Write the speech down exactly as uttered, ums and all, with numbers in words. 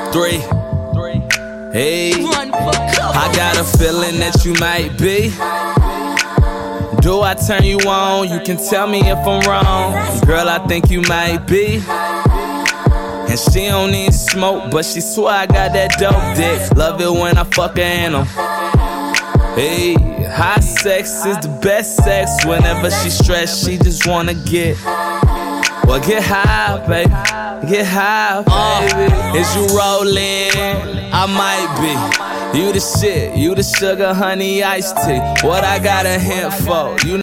Three. Hey, I got a feeling that you might be. Do I turn you on? You can tell me if I'm wrong. Girl, I think you might be. And she don't need smoke, but she swear I got that dope dick. Love it when I fuck her in 'em. Hey, high sex is the best sex. Whenever she stressed, she just wanna get. Well, get high, baby. Get high, baby. Uh, is you rolling? I might be. You the shit. You the sugar, honey, iced tea. What I got a hint for? You